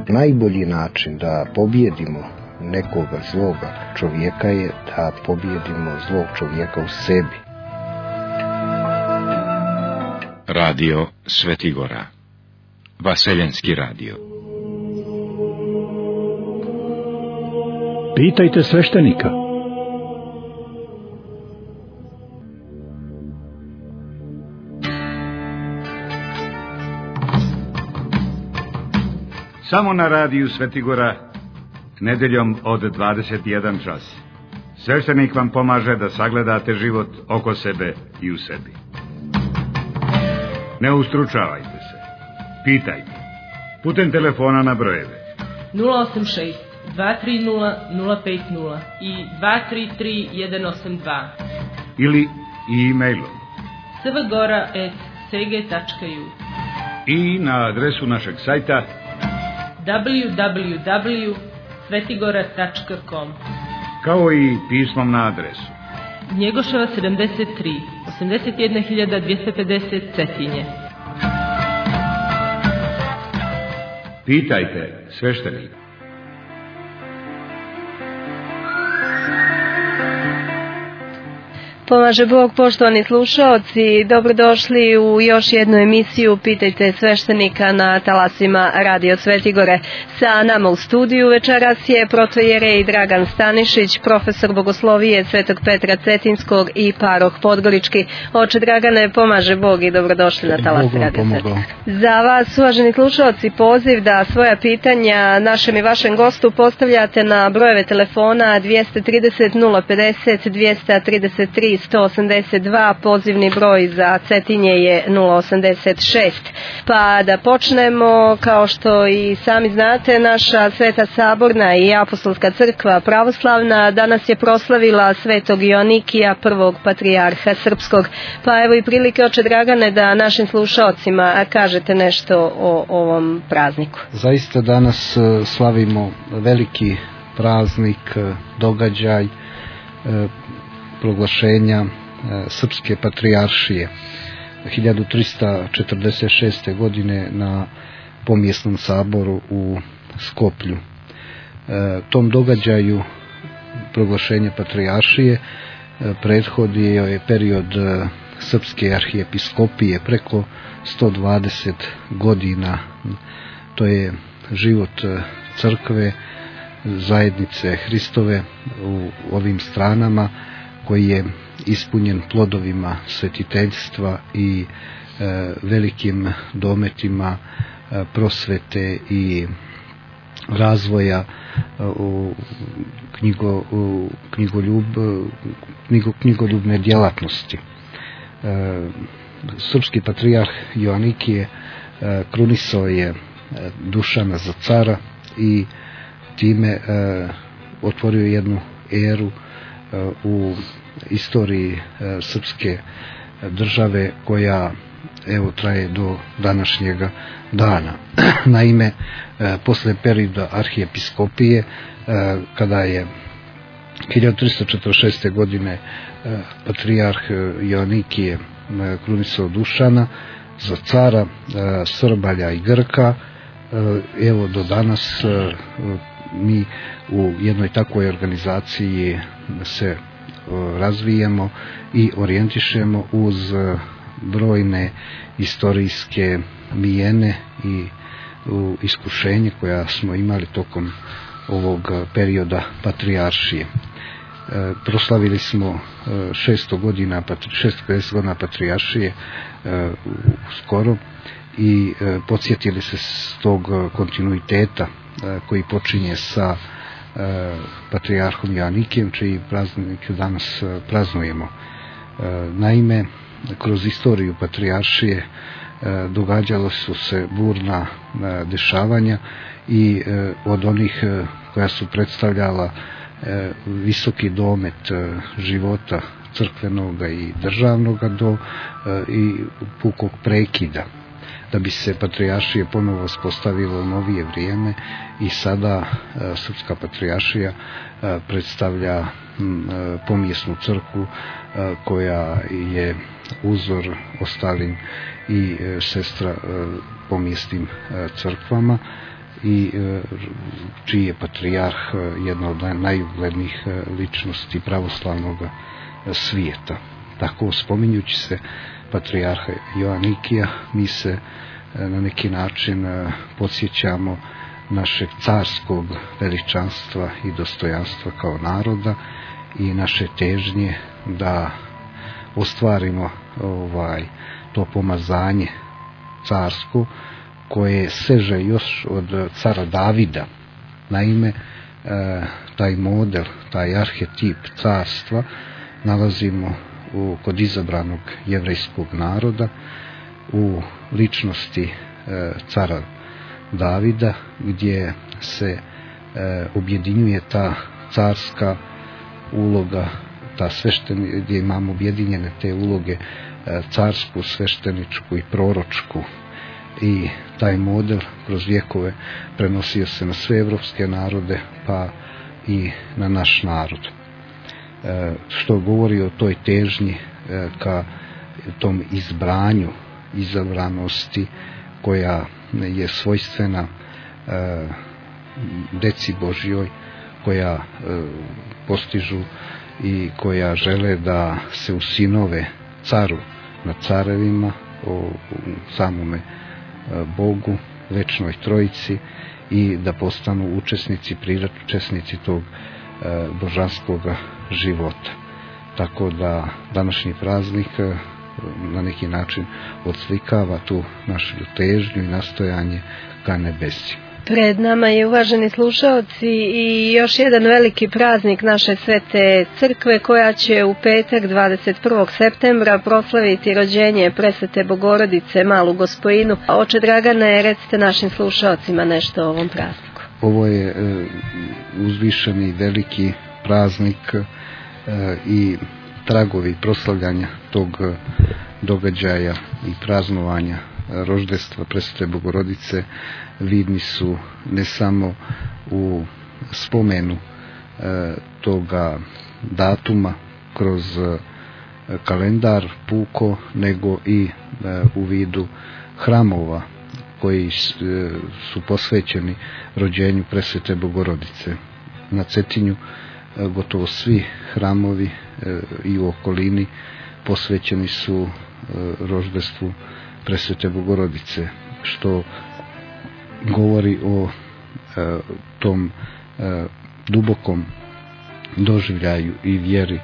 najbolji način da pobjedimo nekoga zloga čovjeka je da pobjedimo zlog čovjeka u sebi. Radio Svetigora, Vaseljenski radio. Pitajte sveštenika. Samo na radiju Svetigora, nedeljom od 21 čas. Sveštenik vam pomaže da sagledate život oko sebe i u sebi. Ne ustručavajte se. Pitajte. Putem telefona na brojeve 086 230 050 i 233 182. Ili e-mailom svgora@sg.ju i na adresu našeg sajta www.svetigora.com, kao i pismom na adresu Njegoševa 73, 81.250 Cetinje. Pitajte sveštenika. Pomaže Bog, poštovani slušaoci, dobrodošli u još jednu emisiju Pitajte sveštenika na talasima Radio Svetigore. Sa nama u studiju večeras je protojerej Dragan Stanišić, profesor bogoslovije Svetog Petra Cetinskog i paroh Podgorički. Oče Dragane, pomaže Bog i dobrodošli na talas Radio Svetigore. Za vas, uvaženi slušaoci, poziv da svoja pitanja našem i vašem gostu postavljate na brojeve telefona 230 050 233 182, pozivni broj za Cetinje je 086. Pa da počnemo, kao što i sami znate, naša Sveta Saborna i Apostolska crkva pravoslavna danas je proslavila Svetog Joanikija, prvog patrijarha srpskog. Pa evo i prilike, oče Dragane, da našim slušaocima kažete nešto o ovom prazniku. Zaista danas slavimo veliki praznik, događaj, proglašenja Srpske patrijaršije 1346. godine na pomjesnom saboru u Skoplju. Tom događaju proglašenja patrijaršije prethodio je period Srpske arhijepiskopije preko 120 godina. To je život crkve, zajednice Hristove u ovim stranama, koji je ispunjen plodovima svetiteljstva i velikim dometima prosvete i razvoja u knjigoljubne djelatnosti. Srpski patrijarh Joanikije krunisao je Dušana za cara i time otvorio jednu eru u istoriji srpske države koja evo traje do današnjega dana. Naime, posle perioda arhijepiskopije, kada je 1346. godine patrijarh Joanikije krunisao Dušana za cara Srbalja i Grka, evo do danas mi u jednoj takvoj organizaciji se razvijemo i orijentišemo uz brojne istorijske mijene i iskušenje koja smo imali tokom ovog perioda patrijaršije. Proslavili smo 650 godina patrijaršije skoro i podsjetili se s tog kontinuiteta koji počinje sa patrijarhom Joanikijem, čiji praznik danas praznujemo. Naime, kroz istoriju patrijaršije događalo su se burna dešavanja i od onih koja su predstavljala visoki domet života crkvenoga i državnoga do i pukog prekida, da bi se patrijaršije ponovo uspostavilo u novije vrijeme i sada Srpska patrijaršija predstavlja pomjesnu crkvu koja je uzor ostalim i sestra pomjesnim crkvama i čiji je patrijarh jedna od najuglednijih ličnosti pravoslavnog svijeta. Tako, spominjući se patrijarha Joanikija, mi se na neki način podsjećamo našeg carskog veličanstva i dostojanstva kao naroda i naše težnje da ostvarimo to pomazanje carsko koje seže još od cara Davida. Naime, taj model, taj arhetip carstva nalazimo kod izabranog jevrejskog naroda u ličnosti cara Davida, gdje se objedinjuje ta carska uloga, gdje imamo objedinjene te uloge carsku, svešteničku i proročku. I taj model kroz vjekove prenosio se na sve evropske narode, pa i na naš narod. Što govori o toj težnji ka tom izbranju, izabranosti koja je svojstvena deci Božjoj, koja postižu i koja žele da se usinove caru nad carevima, o samome Bogu, večnoj trojici, i da postanu učesnici tog božanskog života. Tako da današnji praznik na neki način odslikava tu našu težnju i nastojanje ka nebesima. Pred nama je, uvaženi slušaoci, i još jedan veliki praznik naše Svete Crkve, koja će u petak 21. septembra proslaviti rođenje Presvete Bogorodice, Malu Gospojinu. Oče Dragane, recite našim slušaocima nešto o ovom prazniku. Ovo je uzvišeni veliki praznik i tragovi proslavljanja tog događaja i praznovanja roždestva Presvete Bogorodice vidni su ne samo u spomenu toga datuma kroz kalendar puko, nego i u vidu hramova koji su posvećeni rođenju Presvete Bogorodice. Na Cetinju gotovo svi hramovi i u okolini posvećeni su roždestvu Presvete Bogorodice, što govori o tom dubokom doživljaju i vjeri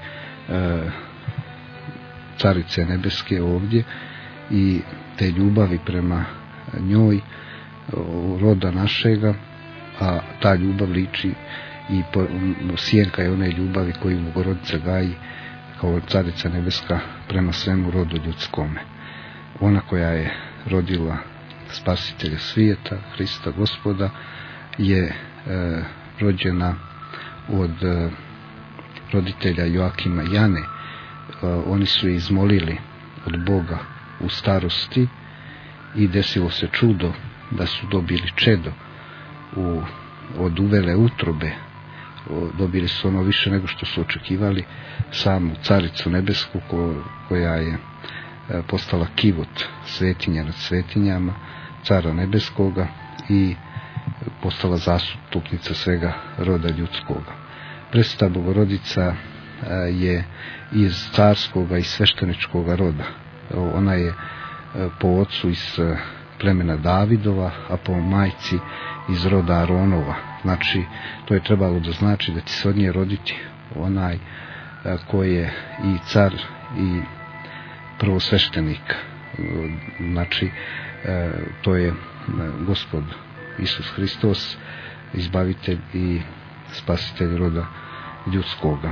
Carice Nebeske ovdje i te ljubavi prema njoj, roda našega, a ta ljubav liči i sjenka je one ljubavi koju Bogorodica gaji kao Carica Nebeska prema svemu rodu ljudskome. Ona koja je rodila Spasitelja svijeta, Hrista Gospoda, je rođena od roditelja Joakima i Jane. Oni su je izmolili od Boga u starosti i desilo se čudo da su dobili čedo od uvele utrobe. Dobili su ono više nego što su očekivali, samu Caricu Nebesku koja je postala kivot, svetinja nad svetinjama, Cara Nebeskoga, i postala zastupnica svega roda ljudskoga. Presveta Bogorodica je iz carskoga i svešteničkoga roda. Ona je po ocu iz plemena Davidova, a po majci iz roda Aronova. Znači, to je trebalo da znači da će se od nje roditi onaj koji je i car i prvosveštenik. Znači, to je Gospod Isus Hristos, izbavitelj i spasitelj roda ljudskoga.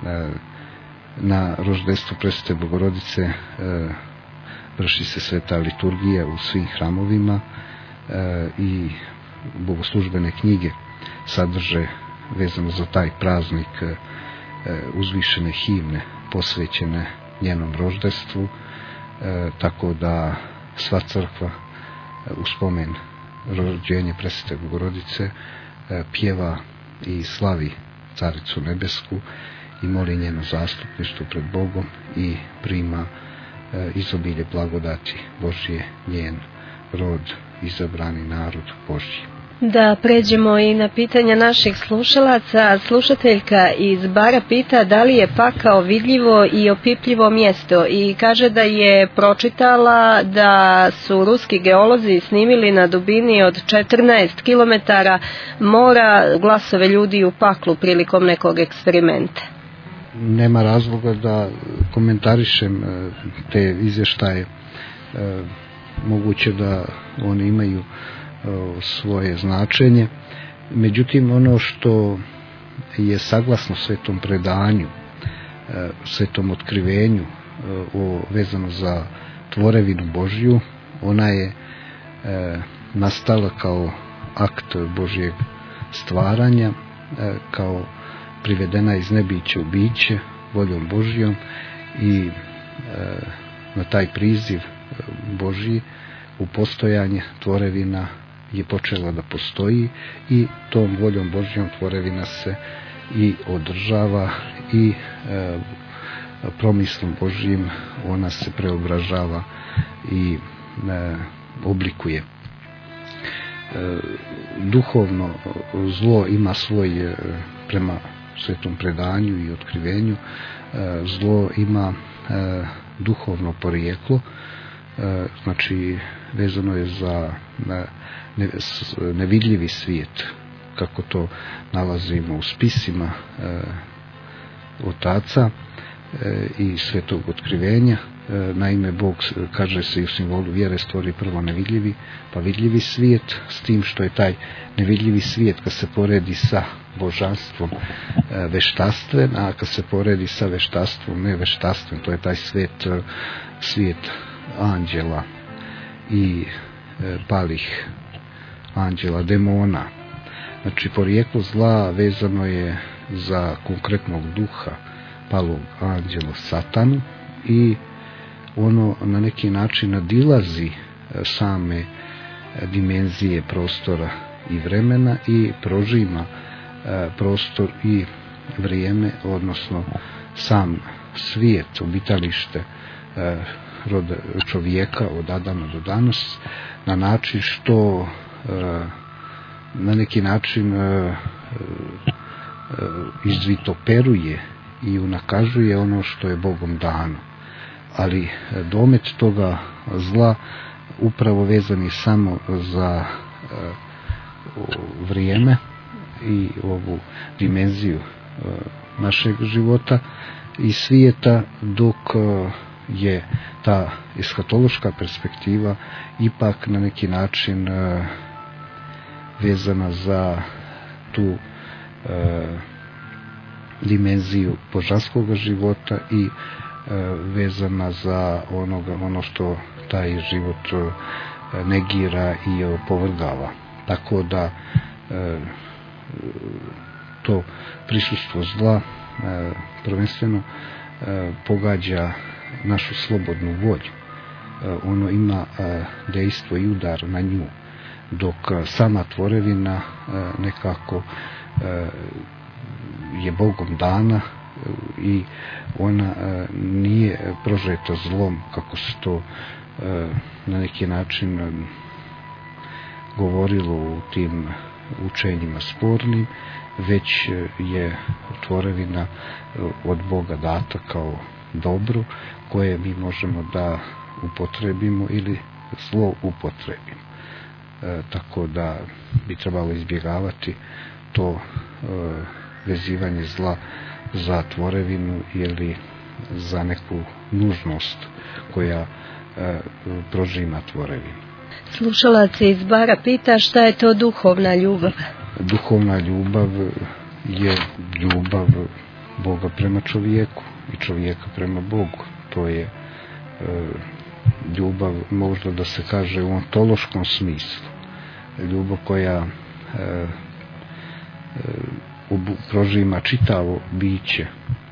Na roždestvu Presvete Bogorodice vrši se sveta liturgija u svim hramovima i bogoslužbene knjige sadrže, vezano za taj praznik, uzvišene himne posvećene njenom roždestvu, tako da sva crkva u spomen rođenja Presvete Bogorodice pjeva i slavi Caricu Nebesku i moli njeno zastupništvo pred Bogom i prima izobilje blagodati Božje, njen rod, izabrani narod Božji. Da pređemo i na pitanja naših slušalaca. Slušateljka iz Bara pita da li je pakao vidljivo i opipljivo mjesto i kaže da je pročitala da su ruski geolozi snimili na dubini od 14 km mora glasove ljudi u paklu prilikom nekog eksperimenta. Nema razloga da komentarišem te izvještaje. Moguće da oni imaju svoje značenje. Međutim, ono što je saglasno svetom predanju, svetom otkrivenju vezano za tvorevinu Božju, ona je nastala kao akt Božjeg stvaranja, kao privedena iz nebića u biće voljom Božjom i na taj priziv Božji u postojanje tvorevina je počela da postoji i tom voljom Božjom tvorevina se i održava i promislom Božjim ona se preobražava i oblikuje. Duhovno zlo ima svoj, prema svetom predanju i otkrivenju, zlo ima duhovno porijeklo, znači vezano je za nevidljivi svijet, kako to nalazimo u spisima otaca i svetog otkrivenja. Naime, Bog, kaže se i u simbolu vjere, stvori prvo nevidljivi pa vidljivi svijet, s tim što je taj nevidljivi svijet kad se poredi sa božanstvom veštaštven, a kad se poredi sa veštaštvom neveštastven, to je taj svijet anđela i palih anđela, demona. Znači, porijeklo zla vezano je za konkretnog duha palog anđela Satanu i ono na neki način nadilazi same dimenzije prostora i vremena i prožima prostor i vrijeme, odnosno sam svijet, obitalište roda čovjeka od Adama do danas, na način što na neki način izvitoperuje i unakazuje ono što je Bogom dano. Ali domet toga zla upravo vezani samo za vrijeme i ovu dimenziju našeg života i svijeta, dok je ta eskatološka perspektiva ipak na neki način vezana za tu dimenziju božanskog života i vezana za ono što taj život negira i opovrgava. Tako da to prisustvo zla prvenstveno pogađa našu slobodnu volju. Ono ima dejstvo i udar na nju, dok sama tvorevina nekako je Bogom dana i ona nije prožeta zlom, kako se to na neki način govorilo u tim učenjima spornim, već je tvorevina od Boga data kao dobro koje mi možemo da upotrebimo ili zlo upotrebimo. Tako da bi trebalo izbjegavati to vezivanje zla za tvorevinu ili za neku nužnost koja prožima tvorevinu. Slušalac iz Bara pita šta je to duhovna ljubav? Duhovna ljubav je ljubav Boga prema čovjeku i čovjeka prema Bogu. To je ljubav, možda da se kaže u ontološkom smislu. Ljubav koja prožima čitavo biće,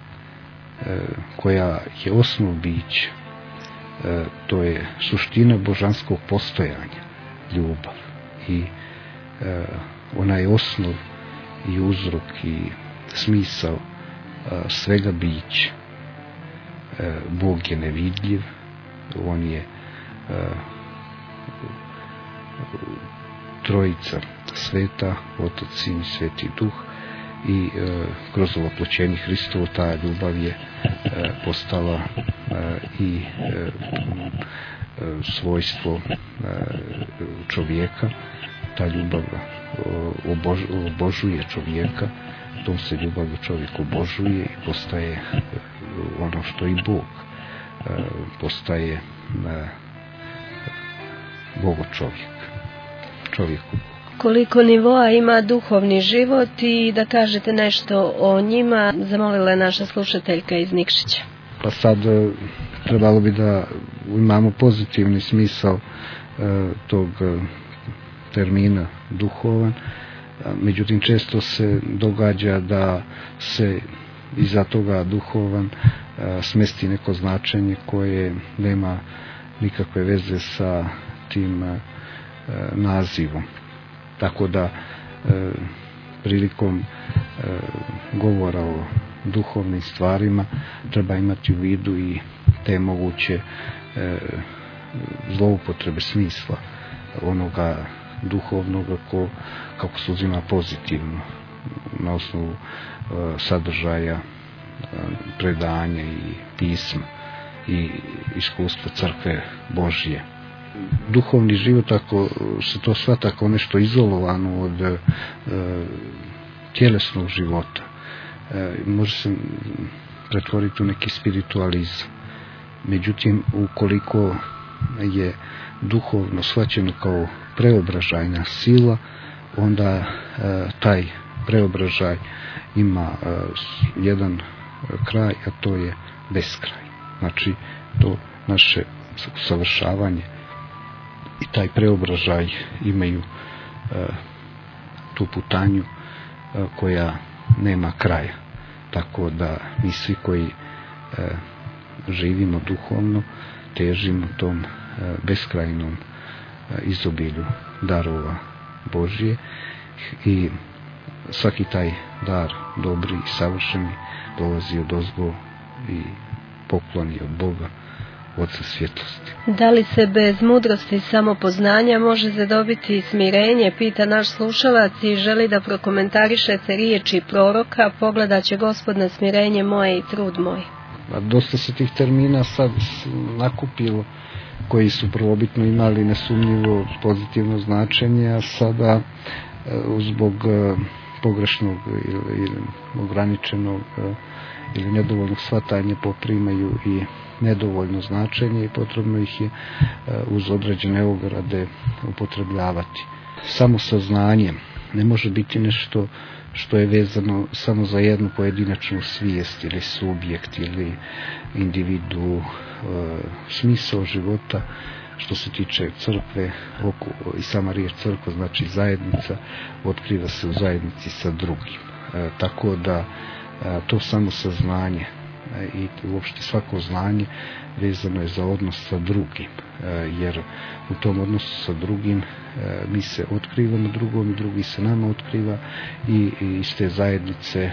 koja je osnov bića. To je suština božanskog postojanja, ljubav. I ona je osnov i uzrok i smisao svega bića. Bog je nevidljiv, on je Trojica sveta, Otac, Sin i Sveti Duh, i kroz ovoploćenje Hristovo ta ljubav je postala i svojstvo čovjeka. Ta ljubav obožuje čovjeka, tom se ljubavlju čovjek obožuje i postaje ono što i Bog, postaje Bogo čovjeku. Koliko nivoa ima duhovni život i da kažete nešto o njima, zamolila je naša slušateljka iz Nikšića. Pa sad trebalo bi da imamo pozitivni smisao tog termina duhovan, međutim često se događa da se iza toga duhovan smesti neko značenje koje nema nikakve veze sa tim nazivom. Tako da prilikom govora o duhovnim stvarima treba imati u vidu i te moguće zloupotrebe smisla onoga duhovnoga kako se uzima pozitivno na osnovu sadržaja predanja i pisma i iskustva crkve Božje. Duhovni život, ako se to shvata kao nešto izolovano od tjelesnog života, može se pretvoriti u neki spiritualizam. Međutim, ukoliko je duhovno shvaćeno kao preobražajna sila, onda taj preobražaj ima jedan kraj, a to je beskraj. Znači, to naše usavršavanje i taj preobražaj imaju tu putanju koja nema kraja. Tako da mi svi koji živimo duhovno težimo tom beskrajnom izobilju darova Božje i svaki taj dar dobri i savršeni dolazi od ozgo i pokloni od Boga, Oca svjetlosti. Da li se bez mudrosti i samopoznanja može zadobiti smirenje, pita naš slušalac i želi da prokomentarišete riječi proroka, pogledat će Gospod na smirenje moje i trud moj. Dosta se tih termina sad nakupilo koji su prvobitno imali nesumnjivo pozitivno značenje, a sada zbog pogrešnog ili ograničenog ili nedovoljnog shvatanja poprimaju i nedovoljno značenje i potrebno ih je uz određene ograde upotrebljavati. Samo saznanje ne može biti nešto što je vezano samo za jednu pojedinačnu svijest ili subjekt ili individu. Smisao života što se tiče crkve i sama riječ crkva znači zajednica, otkriva se u zajednici sa drugim. Tako da to samo saznanje i uopšte svako znanje vezano je za odnos sa drugim, jer u tom odnosu sa drugim mi se otkrivamo drugom i drugi se nama otkriva i iz te zajednice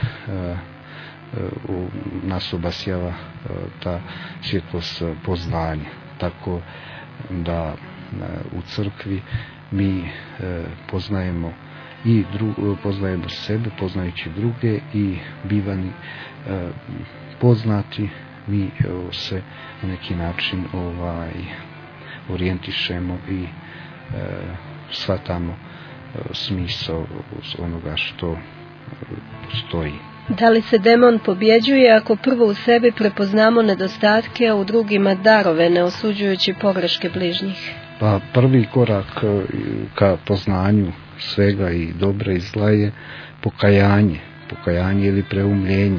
u nas obasjava ta svjetlost poznanja. Tako da u crkvi mi poznajemo poznajemo sebe, poznajući druge i bivani poznati, mi se na neki način orijentišemo i shvatamo smisao onoga što postoji. Da li se demon pobjeđuje ako prvo u sebi prepoznamo nedostatke, a u drugima darove, ne osuđujući pogreške bližnjih? Pa prvi korak ka poznanju svega i dobra i zla je pokajanje ili preumljenje.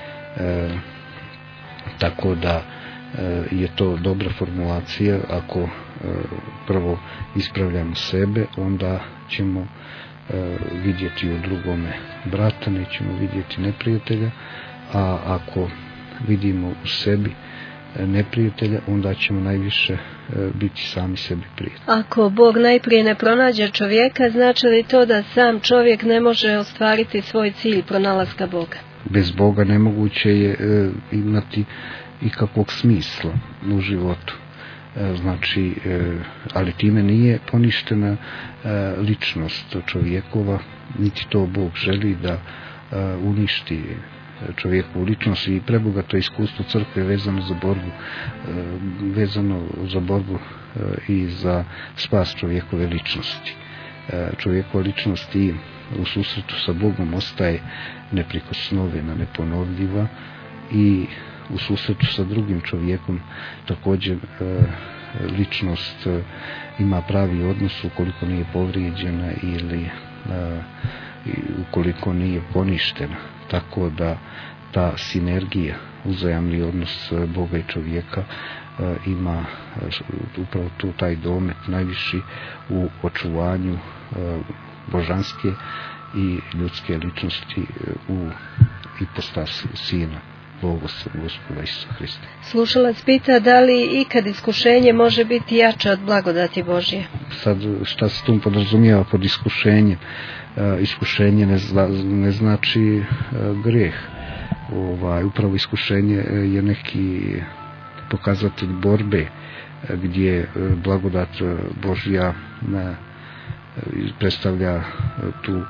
Tako da je to dobra formulacija. Ako prvo ispravljamo sebe, onda ćemo vidjeti u drugome brata, nećemo vidjeti neprijatelja, a ako vidimo u sebi neprijatelja, onda ćemo najviše biti sami sebi prijatelji. Ako Bog najprije ne pronađe čovjeka, znači li to da sam čovjek ne može ostvariti svoj cilj pronalaska Boga? Bez Boga nemoguće je imati ikakvog smisla u životu. znači, ali time nije poništena ličnost čovjekova, niti to Bog želi da uništi čovjekovu ličnost, i prebogato iskustvo crkve vezano za borbu i za spas čovjekove ličnosti. Čovjekova ličnost i u susretu sa Bogom ostaje neprikosnovena, neponovljiva, i u susretu sa drugim čovjekom također ličnost ima pravi odnos ukoliko nije povrijeđena ili ukoliko nije poništena. Tako da ta sinergija, uzajamni odnos Boga i čovjeka ima upravo tu taj domet najviši u očuvanju božanske i ljudske ličnosti u ipostasi Sina Boga Gospoda Isusa Hrista. Slušalac pita da li ikad iskušenje može biti jače od blagodati Božje? Sad, šta se tu podrazumijeva pod iskušenjem? Iskušenje ne znači grijeh. Upravo iskušenje je neki pokazatelj borbe gdje blagodat Božja predstavlja tu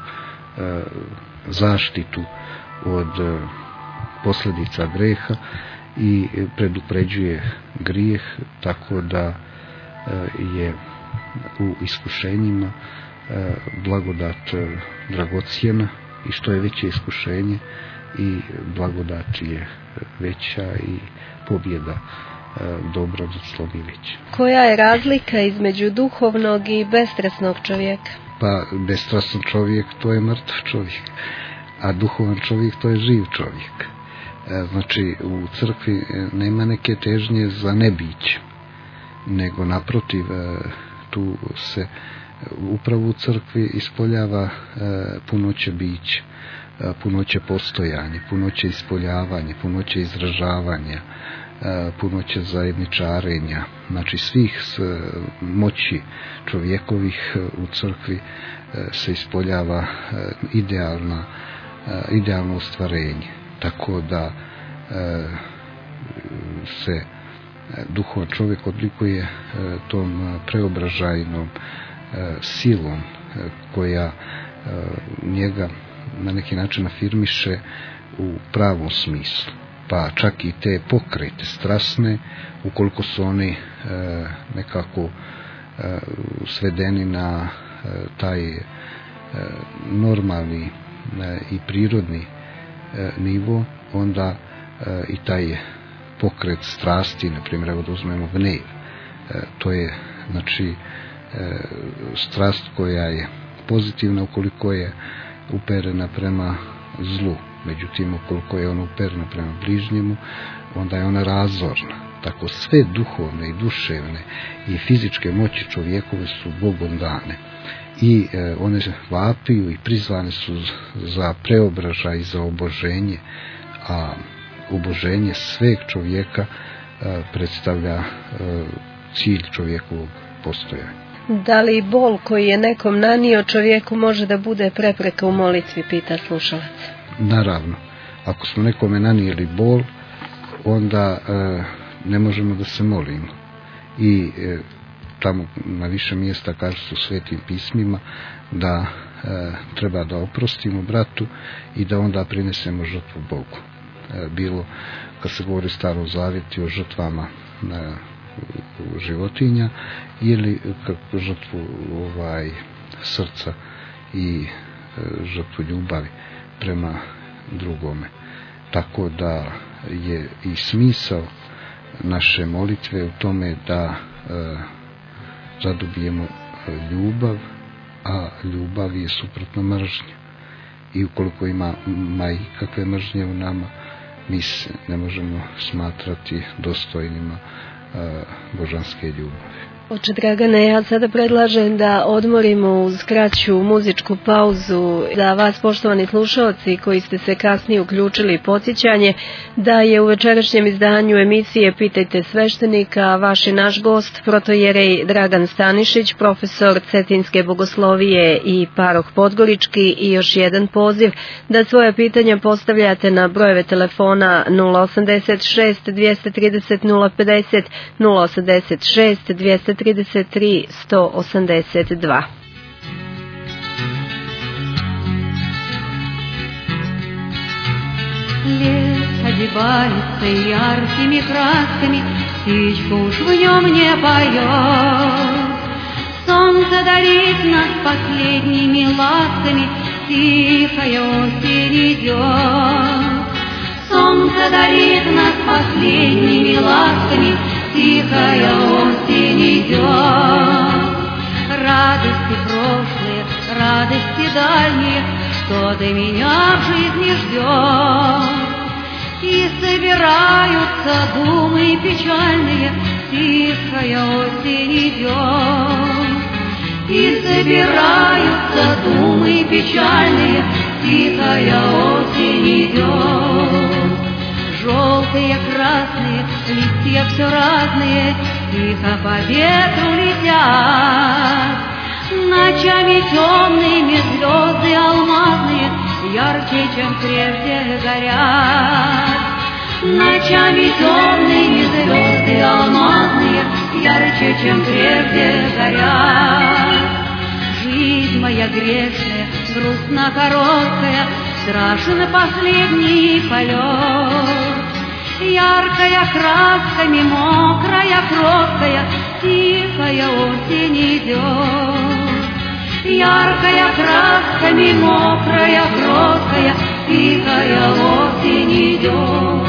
zaštitu od posljedica greha i predupređuje grijeh, tako da je u iskušenjima blagodat dragocjena, i što je veće iskušenje i blagodat je veća i pobjeda dobra nasloni veća. Koja je razlika između duhovnog i bestrasnog čovjeka? Pa bestrasan čovjek to je mrtav čovjek, a duhovan čovjek to je živ čovjek. Znači, u crkvi nema neke težnje za nebiće, nego naprotiv, tu se upravo u crkvi ispoljava punoće bića, punoće postojanja, punoće ispoljavanja, punoće izražavanja, punoće zajedničarenja, znači svih moći čovjekovih u crkvi se ispoljava idealno ostvarenje. Tako da se duhovan čovjek odlikuje tom preobražajnom silom koja njega na neki način afirmiše u pravom smislu. Pa čak i te pokrete strasne, ukoliko su oni nekako svedeni na taj normalni i prirodni nivo, onda i taj pokret strasti, na primjer, evo da uzmemo gnev, to je, znači, strast koja je pozitivna ukoliko je uperena prema zlu. Međutim, ukoliko je ona uperena prema bližnjemu, onda je ona razorna. Tako sve duhovne i duševne i fizičke moći čovjekove su Bogom dane. I one vapiju i prizvane su za preobražaj i za oboženje, a oboženje sveg čovjeka predstavlja cilj čovjekovog postojanja. Da li bol koji je nekom nanio čovjeku može da bude prepreka u molitvi, pita slušalac? Naravno, ako smo nekome nanijeli bol, onda ne možemo da se molimo. I tamo na više mjesta kažu se u Svetim pismima da treba da oprostimo bratu i da onda prinesemo žrtvu Bogu. Bilo kad se govori u Starom Zavjetu o žrtvama životinja ili žrtvu srca i žrtvu ljubavi prema drugome. Tako da je i smisao naše molitve u tome da zadobijemo ljubav, a ljubav je suprotno mržnje. I ukoliko ima ikakve mržnje u nama, mi se ne možemo smatrati dostojnima božanske ljubavi. Oče Dragane, ja sada predlažem da odmorimo uz kraću muzičku pauzu. Za vas, poštovani slušalci koji ste se kasnije uključili, podsjećanje da je u večerašnjem izdanju emisije Pitajte sveštenika vaš i naš gost, protojerej Dragan Stanišić, profesor Cetinske bogoslovije i paroh Podgorički, i još jedan poziv da svoje pitanja postavljate na brojeve telefona 086 230 050, 086 096 233 182. Лес одевается яркими красками, птичка уж в нем не поет. Солнце дарит нас последними ласками, тихая осень идет. Солнце дарит нас последними ласками, тихая осень идет. Радости прошлые, радости дальние, что до меня в жизни ждет. И собираются думы печальные, тихая осень идет. И собираются думы печальные, тихая осень идет. Желтые, красные, листья все разные, тихо по ветру летят. Ночами темными звезды алмазные ярче, чем прежде горят. Ночами темными звезды алмазные ярче, чем прежде горят. Жизнь моя грешная, грустно короткая, страшен последний полет. Яркая красками, мокрая, кроткая, тихая осень идет. Яркая красками, мокрая, кроткая, тихая осень идет.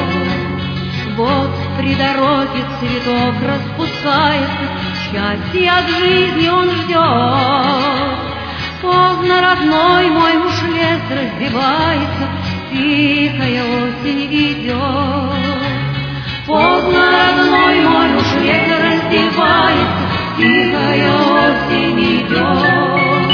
Вот при дороге цветок распускается, счастья от жизни он ждет. Поздно, родной мой, уж лес раздевается, тихая осень идет. Поздно, родной мой, уж лес раздевается, тихая осень идет.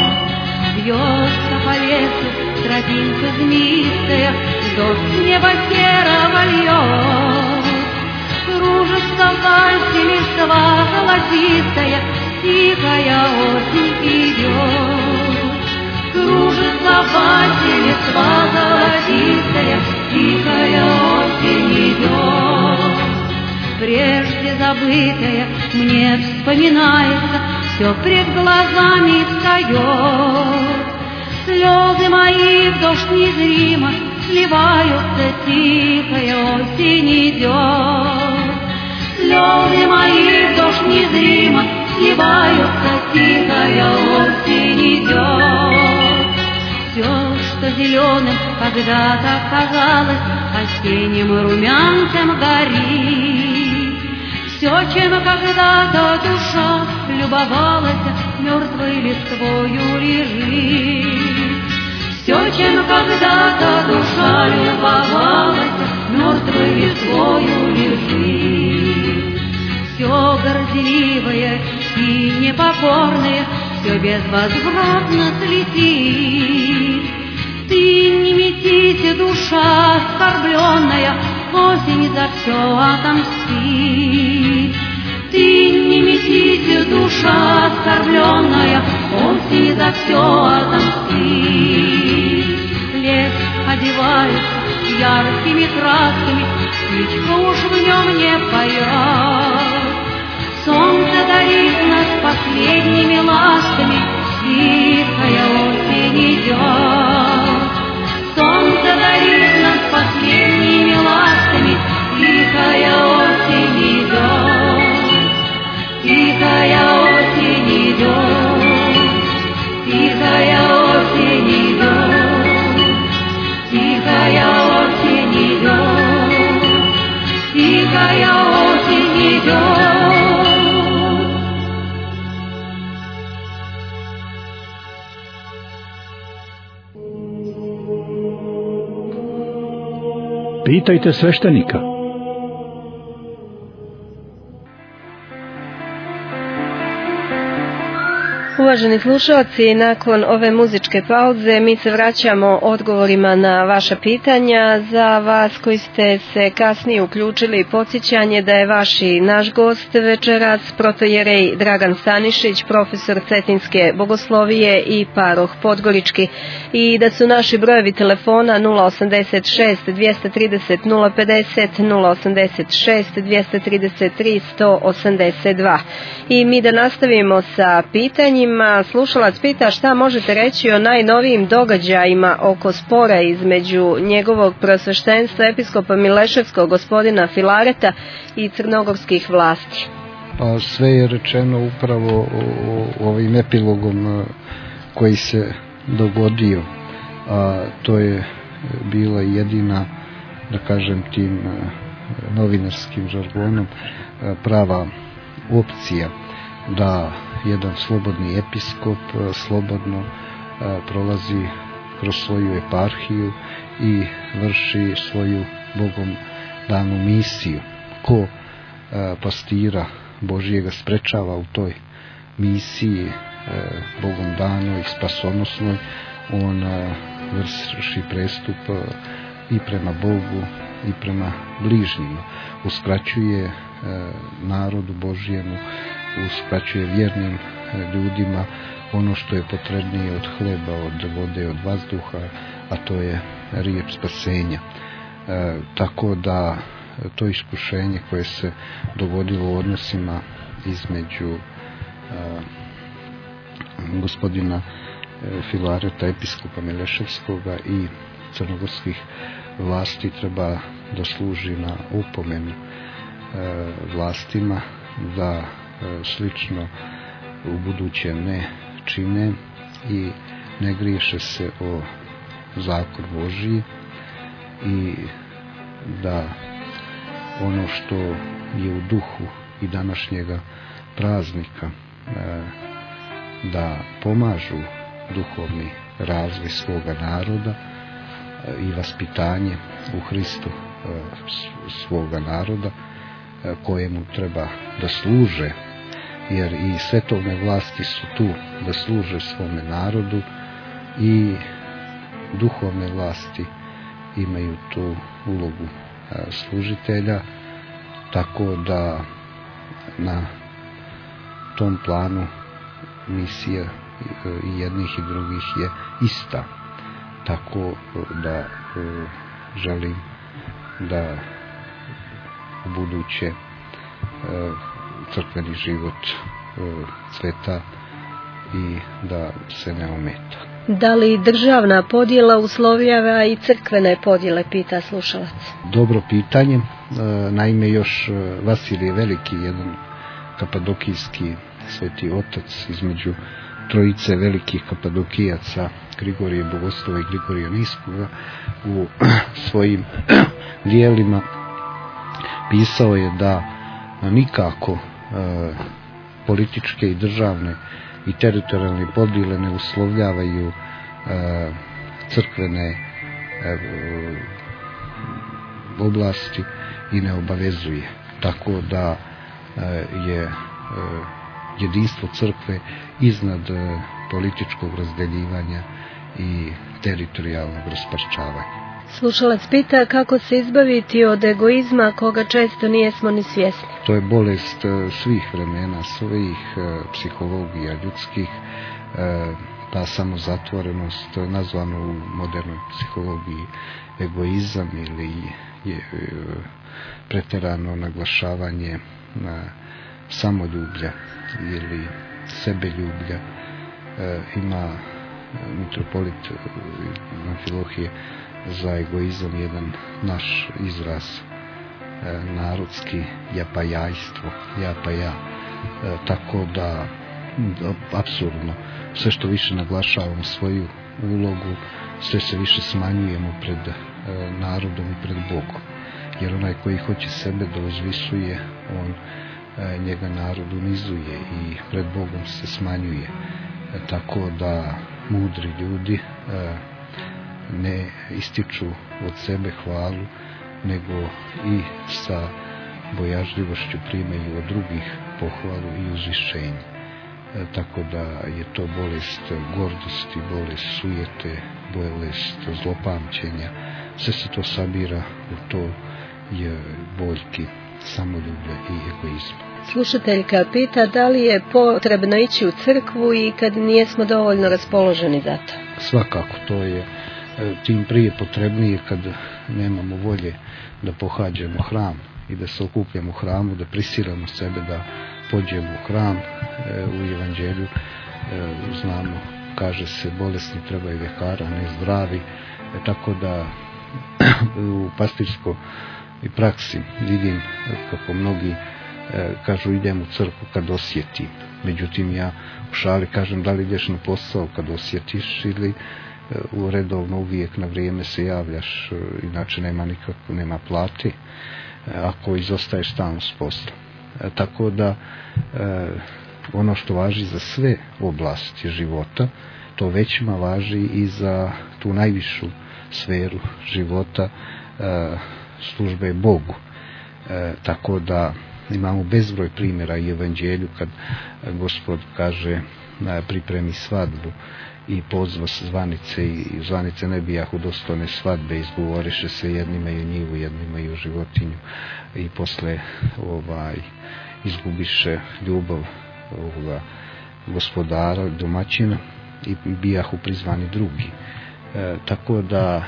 Бьется по лесу тропинка змеистая, дождь с неба серого льет. Кружится в вальсе листва золотистая, тихая осень идет. Кружится в вальсе листва золотистая, тихая осень идет. Прежде забытая мне вспоминается, все пред глазами встает. Слезы мои в дождь незримо сливаются, тихая осень идет. Слезы мои в дождь незримо сливаются, тихая осень идет. Все, что зеленым когда-то казалось, осенним румянцем горит. Все, чем когда-то душа любовалась, мертвой листвою лежит. Все, чем когда-то душа любовалась, мертвой листвою лежит. Все горделивое и непокорное, все безвозвратно слетит. Ты не метите, душа оскорбленная, осень за все отомстит. Ты не метите, душа оскорбленная, осень за все отомстит. Лес одевается яркими красками, птичка уж в нем не поет. Солнце дарит нас последними ласками, тихая осень идет. Солнце дарит нас последними ласками, тихая осень идет. Тихая осень идет. Тихая осень идет. Тихая осень идет. Тихая осень идет. Pitajte sveštenika. Uvaženi slušalci, nakon ove muzičke pauze mi se vraćamo odgovorima na vaša pitanja. Za vas koji ste se kasnije uključili, podsjećanje da je vaš i naš gost večeras protojerej Dragan Stanišić, profesor Cetinske bogoslovije i paroh Podgorički, i da su naši brojevi telefona 086 230 050, 086 233 182. I mi da nastavimo sa pitanjima. Slušalac pita šta možete reći o najnovijim događajima oko spora između njegovog preosveštenstva episkopa Mileševskog gospodina Filareta i crnogorskih vlasti. Pa sve je rečeno upravo ovim epilogom koji se dogodio, a to je bila jedina, da kažem tim novinarskim žargonom, prava opcija da jedan slobodni episkop slobodno prolazi kroz svoju eparhiju i vrši svoju Bogom danu misiju. Ko pastira Božjega sprečava u toj misiji Bogom danoj i spasonosnoj, on vrši prestup i prema Bogu i prema bližnjima, uskraćuje narodu Božjemu, uskraćuje vjernim ljudima ono što je potrebnije od hleba, od vode, od vazduha, a to je riječ spasenja. Tako da to iskušenje koje se dogodilo u odnosima između gospodina Filareta, episkopa Mileševskoga i crnogorskih vlasti treba da služi na upomenu vlastima da slično u buduće ne čine i ne griješe se o zakon Božji, i da ono što je u duhu i današnjega praznika, da pomažu duhovni razvoj svoga naroda i vaspitanje u Hristu svoga naroda, kojemu treba da služe, jer i svetovne vlasti su tu da služe svome narodu i duhovne vlasti imaju tu ulogu služitelja, tako da na tom planu misija i jednih i drugih je ista. Tako da želim da u buduće crkveni život cveta i da se ne ometa. Da li državna podjela uslovljava i crkvene podjele, pita slušalac? Dobro pitanje. Naime, još Vasilije Veliki, jedan kapadokijski sveti otac između trojice velikih kapadokijaca, Grigorije Bogoslova i Grigorija Niskoga, u svojim dijelima pisao je da nikako političke i državne i teritorijalne podjele ne uslovljavaju crkvene oblasti i ne obavezuje. Tako da je jedinstvo crkve iznad političkog razdeljivanja i teritorijalnog rasparčavanja. Slušalac pita kako se izbaviti od egoizma koga često nijesmo ni svjesni. To je bolest svih vremena, svih psihologija ljudskih, ta samozatvorenost, nazvano u modernoj psihologiji egoizam, ili pretjerano naglašavanje samoljublja ili sebeljublja. Ima mitropolit Amfilohije za egoizam jedan naš izraz narodski, japajajstvo, ja pa ja. Tako da apsurdno, sve što više naglašavamo svoju ulogu, sve se više smanjujemo pred narodom i pred Bogom, jer onaj koji hoće sebe da uzvisuje, on njega narod unizuje i pred Bogom se smanjuje. Tako da mudri ljudi ne ističu od sebe hvalu, nego i sa bojažljivošću primaju od drugih pohvalu i uzvišenje. tako da je to bolest gordosti, bolest sujete, bolest zlopamćenja. Sve se to sabira u to je boljki samoljublja i egoizma. Slušateljka pita da li je potrebno ići u crkvu i kad nijesmo dovoljno raspoloženi za to. Svakako, to je tim prije potrebnije kad nemamo volje da pohađamo hram i da se okupljamo u hramu, da prisilamo sebe da pođemo u hram. U evanđelju znamo, kaže se, bolesni trebaju ljekara, ne zdravi, tako da u pastirskoj praksi vidim kako mnogi kažu idem u crkvu kad osjetim. Međutim, ja u šali kažem da li ideš na posao kad osjetiš ili redovno uvijek na vrijeme se javljaš, inače nema plati ako izostaješ stalno s posla. Tako da ono što važi za sve oblasti života, to većima važi i za tu najvišu sferu života, službe Bogu. Tako da imamo bezbroj primjera i evanđelju kad Gospod kaže pripremi svadbu i pozva zvanice i zvanice ne bijahu dostojne svadbe, izgovoriše se, jedni imaju njivu, jedni imaju životinju i posle izgubiše ljubav gospodara, domaćina i bijahu prizvani drugi. Tako da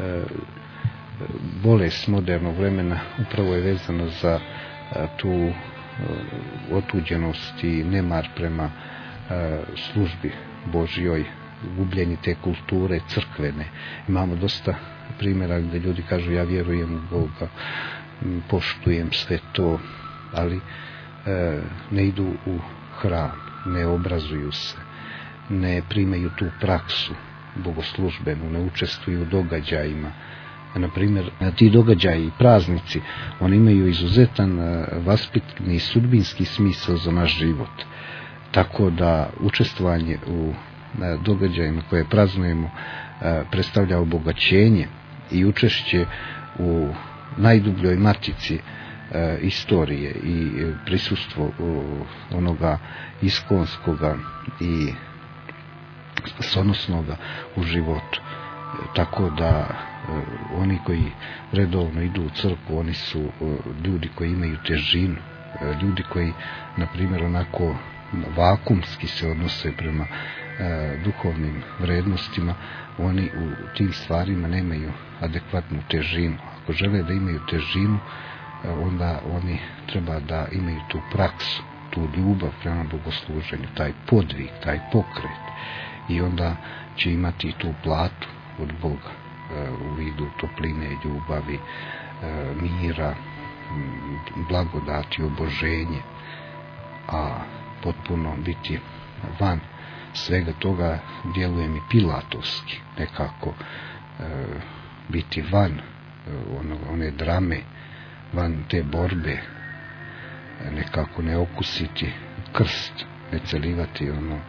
bolest modernog vremena upravo je vezana za tu otuđenost i nemar prema službi Božjoj, gubljenje te kulture crkvene. Imamo dosta primjera gdje ljudi kažu ja vjerujem u Boga, poštujem sve to, ali ne idu u hram, ne obrazuju se, ne primaju tu praksu bogoslužbenu, ne učestvuju u događajima. Na primjer, ti događaji i praznici, oni imaju izuzetan vaspitni i sudbinski smisao za naš život. Tako da učestvovanje u događajima koje praznujemo predstavlja obogaćenje i učešće u najdubljoj matici istorije i prisustvo onoga iskonskoga i spasonosnoga u životu. Tako da oni koji redovno idu u crkvu, oni su ljudi koji imaju težinu, ljudi koji, na primjer, onako vakumski se odnose prema duhovnim vrednostima, oni u tim stvarima nemaju adekvatnu težinu. Ako žele da imaju težinu, onda oni treba da imaju tu praksu, tu ljubav prema bogosluženju, taj podvig, taj pokret, i onda će imati tu platu od Boga u vidu topline, ljubavi, mira, blagodati, oboženje, a potpuno biti van svega toga djeluje mi pilatovski, nekako biti van one drame, van te borbe, nekako ne okusiti krst, ne celivati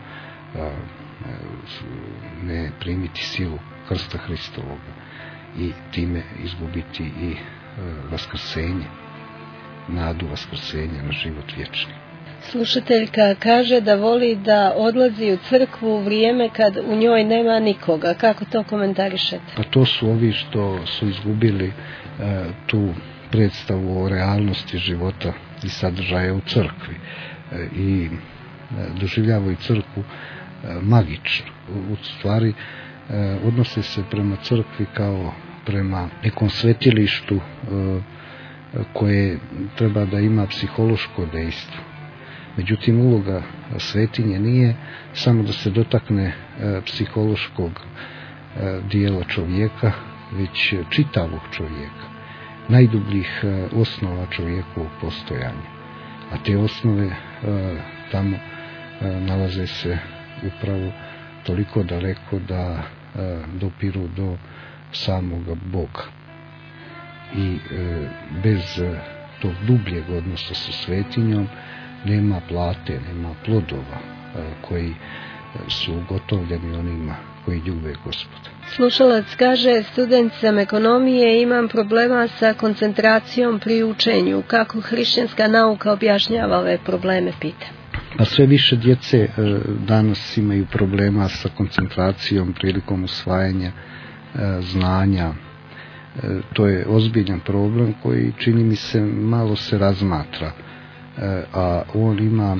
ne primiti silu krsta Hristovoga i time izgubiti i vaskrsenje, nadu vaskrsenja na život vječni. Slušateljka kaže da voli da odlazi u crkvu u vrijeme kad u njoj nema nikoga. Kako to komentarišete? Pa to su ovi što su izgubili tu predstavu o realnosti života i sadržaja u crkvi i doživljavaju crkvu magično. U stvari odnose se prema crkvi kao prema nekom svetilištu koje treba da ima psihološko dejstvo. Međutim, uloga svetinje nije samo da se dotakne psihološkog dijela čovjeka, već čitavog čovjeka, najdubljih osnova čovjekovog postojanja. A te osnove tamo nalaze se upravo toliko daleko da dopiru do samoga Boga. I bez tog dubljeg odnosa sa svetinjom nema plate, nema plodova koji su ugotovljeni onima koji ljube Gospoda. Slušalac kaže, student sam ekonomije, imam problema sa koncentracijom pri učenju. Kako hrišćanska nauka objašnjava ove probleme, pita? Pa sve više djece danas imaju problema sa koncentracijom prilikom usvajanja znanja. To je ozbiljan problem koji, čini mi se, malo se razmatra, a on ima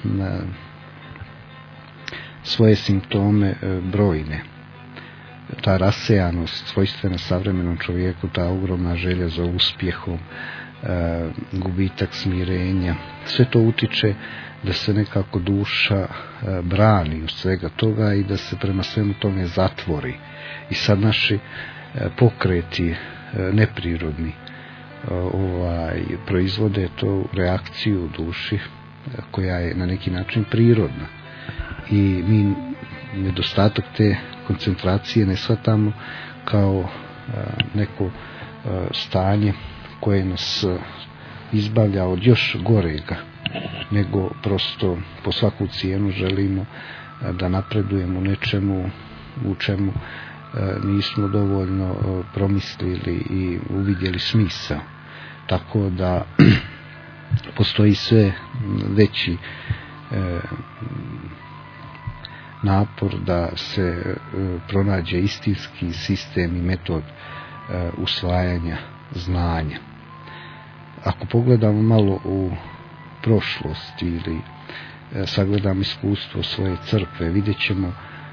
svoje simptome brojne. Ta rasejanost svojstvena savremenom čovjeku, ta ogromna želja za uspjehom, gubitak smirenja, sve to utiče da se nekako duša brani od svega toga i da se prema svemu tome zatvori. I sad naši pokreti neprirodni proizvode to reakciju u duši koja je na neki način prirodna. I mi nedostatak te koncentracije ne shvatamo kao neko stanje koje nas izbavlja od još gorega, nego prosto po svaku cijenu želimo da napredujemo nečemu u čemu nismo dovoljno promislili i uvidjeli smisao. Tako da postoji sve veći napor da se pronađe istinski sistem i metod usvajanja znanja. Ako pogledamo malo u prošlost ili sagledamo iskustvo svoje crkve, vidjet ćemo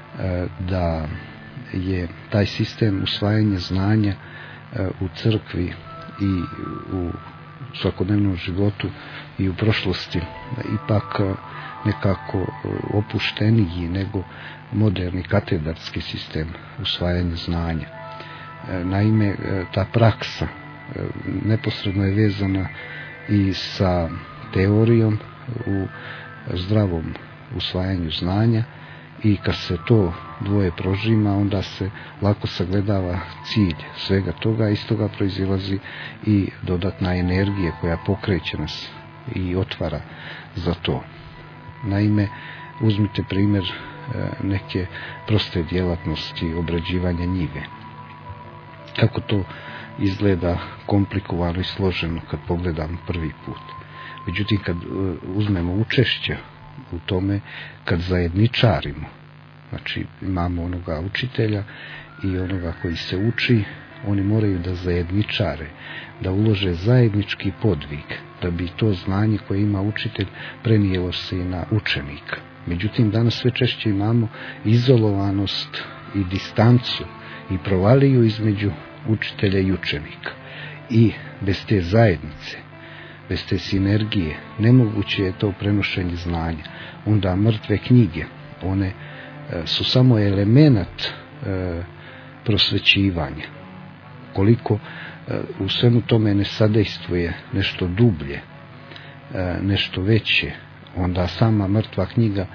da je taj sistem usvajanja znanja u crkvi i u svakodnevnom životu i u prošlosti ipak nekako opušteniji nego moderni katedarski sistem usvajanja znanja. Naime, ta praksa neposredno je vezana i sa teorijom u zdravom usvajanju znanja i kad se to dvoje prožima, onda se lako sagledava cilj svega toga, iz toga proizilazi i dodatna energija koja pokreće nas i otvara za to. Naime, uzmite primjer neke proste djelatnosti obrađivanja njive. Kako to izgleda komplikovano i složeno kad pogledamo prvi put. Međutim, kad uzmemo učešće u tome, kad zajedničarimo, znači imamo onoga učitelja i onoga koji se uči, oni moraju da zajedničare, da ulože zajednički podvig, da bi to znanje koje ima učitelj prenijelo se i na učenika. Međutim, danas sve češće imamo izolovanost i distancu i provaliju između učitelja i učenika. I bez te zajednice, bez te sinergije, nemoguće je to prenošenje znanja. Onda mrtve knjige, one su samo element prosvećivanja. Koliko u svemu tome ne sadejstvuje nešto dublje, nešto veće, onda sama mrtva knjiga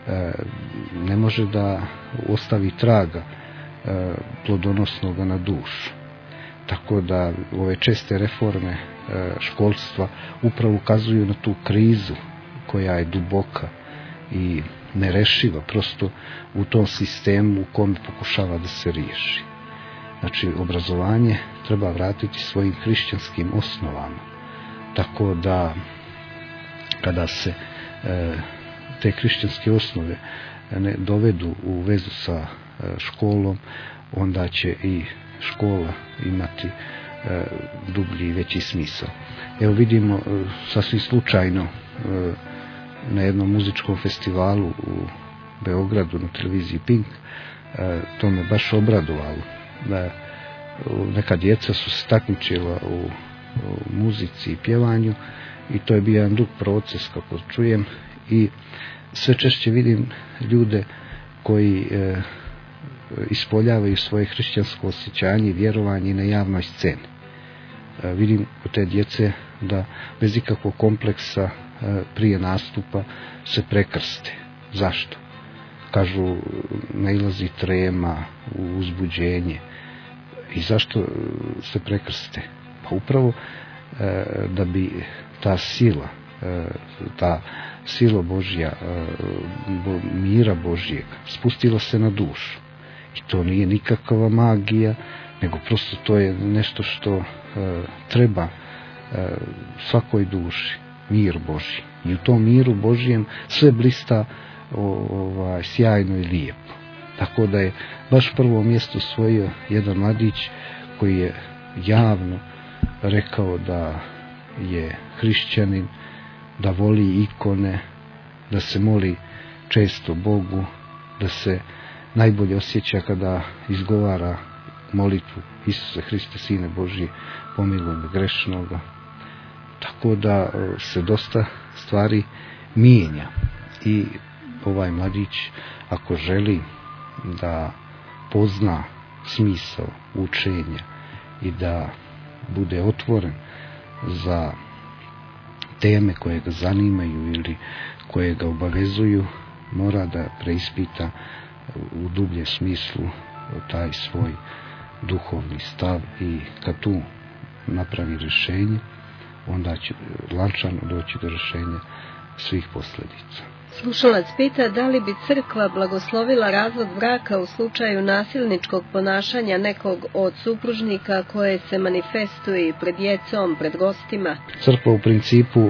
ne može da ostavi traga plodonosnoga na dušu. Tako da ove česte reforme školstva upravo ukazuju na tu krizu koja je duboka i nerešiva prosto u tom sistemu u kome pokušava da se riješi. Znači, obrazovanje treba vratiti svojim hrišćanskim osnovama. Tako da kada se te hrišćanske osnove ne dovedu u vezu sa školom, onda će i škola imati dublji i veći smisao. Evo vidimo sasvim slučajno na jednom muzičkom festivalu u Beogradu na televiziji Pink, to me baš obradovalo. Neka djeca su se takmičila u muzici i pjevanju i to je bio jedan dug proces, kako čujem, i sve češće vidim ljude koji ispoljavaju svoje hrišćansko osjećanje i vjerovanje na javnoj sceni. Vidim kod te djece da bez ikakvog kompleksa prije nastupa se prekrste. Zašto? Kažu, nailazi trema, uzbuđenje. I zašto se prekrste? Pa upravo da bi ta sila Božja, mira Božjeg spustila se na dušu. I to nije nikakva magija, nego prosto to je nešto što treba svakoj duši, mir Božji. I u tom miru Božijem sve blista sjajno i lijepo. Tako da je baš prvo mjesto osvojio jedan mladić koji je javno rekao da je hrišćanin, da voli ikone, da se moli često Bogu, da se najbolje osjeća kada izgovara molitvu Isuse Hriste, Sine Božji, pomiluj me grešnoga. Tako da se dosta stvari mijenja i ovaj mladić, ako želi da pozna smisao učenja i da bude otvoren za teme koje ga zanimaju ili koje ga obavezuju, mora da preispita u dublje smislu taj svoj duhovni stav i kad tu napravi rješenje, onda će lančano doći do rješenja svih posljedica. Slušalac pita da li bi crkva blagoslovila razvod braka u slučaju nasilničkog ponašanja nekog od supružnika koje se manifestuje pred djecom, pred gostima. Crkva u principu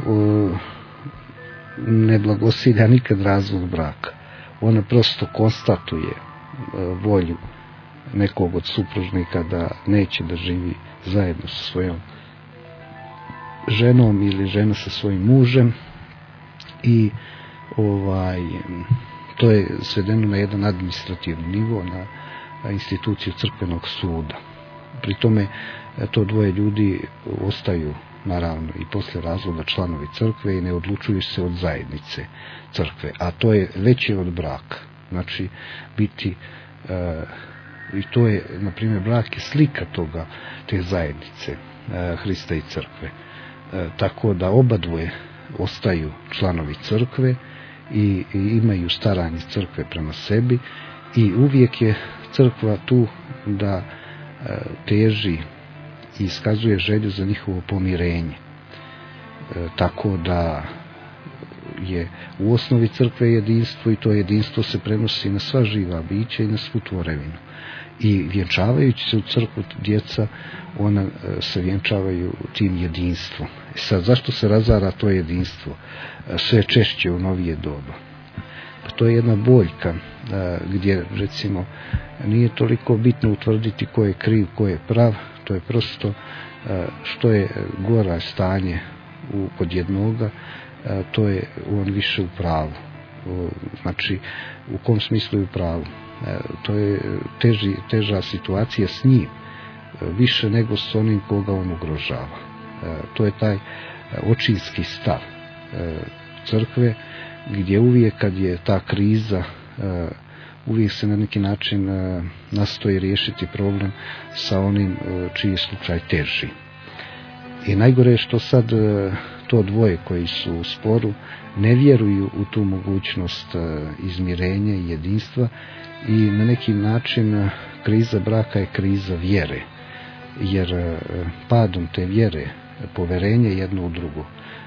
ne blagosilja nikad razvod braka. Ona prosto konstatuje volju nekog od supružnika da neće da živi zajedno sa svojom ženom ili žena sa svojim mužem i to je svedeno na jedan administrativni nivo, na instituciju crkvenog suda. Pri tome to dvoje ljudi ostaju naravno i posle razvoda članovi crkve i ne odlučuju se od zajednice crkve, a to je veće od braka. Znači biti i to je, na primjer, brak je slika te zajednice Hrista i crkve. Tako da oba dvoje ostaju članovi crkve i imaju staranje crkve prema sebi i uvijek je crkva tu da teži i iskazuje želju za njihovo pomirenje. Tako da je u osnovi crkve jedinstvo i to jedinstvo se prenosi na sva živa bića i na svu tvorevinu. I vjenčavajući se u crkvu djeca, ona se vjenčavaju tim jedinstvom. Sad, zašto se razara to jedinstvo sve češće u novije doba? Pa to je jedna boljka gdje, recimo, nije toliko bitno utvrditi ko je kriv, ko je prav, to je prosto što je gora stanje kod jednoga, to je on više u pravu. Znači, u kom smislu je u pravu? To je teža situacija s njim, više nego s onim koga on ugrožava. To je taj očinski stav crkve, gdje uvijek kad je ta kriza, uvijek se na neki način nastoji riješiti problem sa onim čiji je slučaj teži. I najgore je što sad to dvoje koji su u sporu ne vjeruju u tu mogućnost izmirenja i jedinstva i na neki način kriza braka je kriza vjere, jer padom te vjere, poverenje jedno u drugo,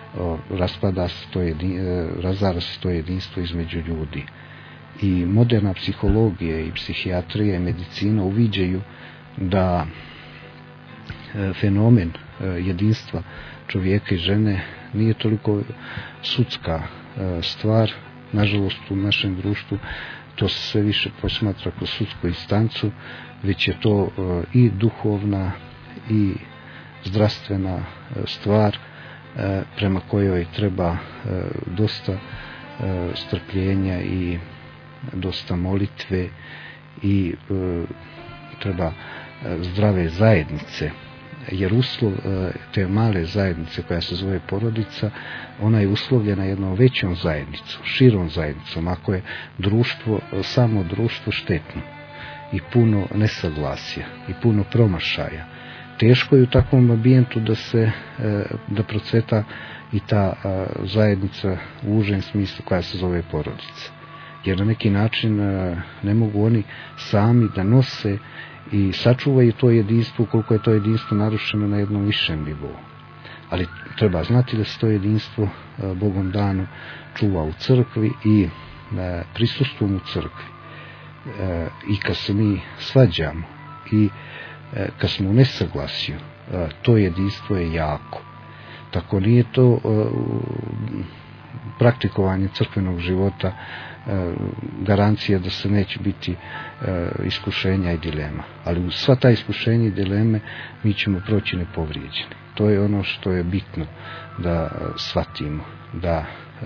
razara se to jedinstvo između ljudi. I moderna psihologija i psihijatrija i medicina uviđaju da fenomen jedinstva čovjeka i žene nije toliko sudska stvar. Nažalost, u našem društvu to se sve više posmatra kroz sudsku instancu, već je to i duhovna i zdravstvena stvar prema kojoj treba dosta strpljenja i dosta molitve i treba zdrave zajednice, jer uslov te male zajednice koja se zove porodica, ona je uslovljena jednom većom zajednicom, širom zajednicom. Ako je društvo, samo društvo štetno i puno nesaglasja i puno promašaja, teško je u takvom ambijentu da procveta i ta zajednica u užem smislu koja se zove porodica. Jer na neki način ne mogu oni sami da nose i sačuvaju to jedinstvo koliko je to jedinstvo narušeno na jednom višem nivou. Ali treba znati da se to jedinstvo Bogom dano čuva u crkvi i prisustvom u crkvi. I kad se mi svađamo i kad smo u nesaglasju, to jedinstvo je jako. Tako nije to praktikovanje crkvenog života garancija da se neće biti iskušenja i dilema. Ali uz sva ta iskušenja i dileme mi ćemo proći nepovrijeđeni. To je ono što je bitno da shvatimo, da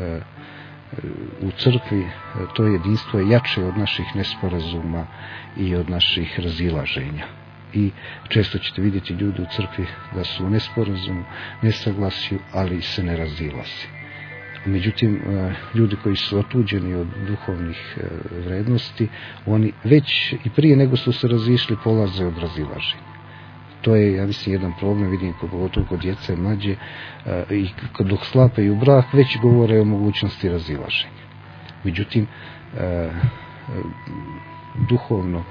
u crkvi to jedinstvo je jače od naših nesporazuma i od naših razilaženja. I često ćete vidjeti ljudi u crkvi da su u nesporazumu, nesaglasju, ali se ne razilaze. Međutim, ljudi koji su otuđeni od duhovnih vrednosti, oni već i prije nego su se razišli polaze od razilaženja. To je, ja mislim, jedan problem, vidim pogotovo kod djece mlađe, i dok sklapaju brak, već govore o mogućnosti razilaženja. Međutim, duhovno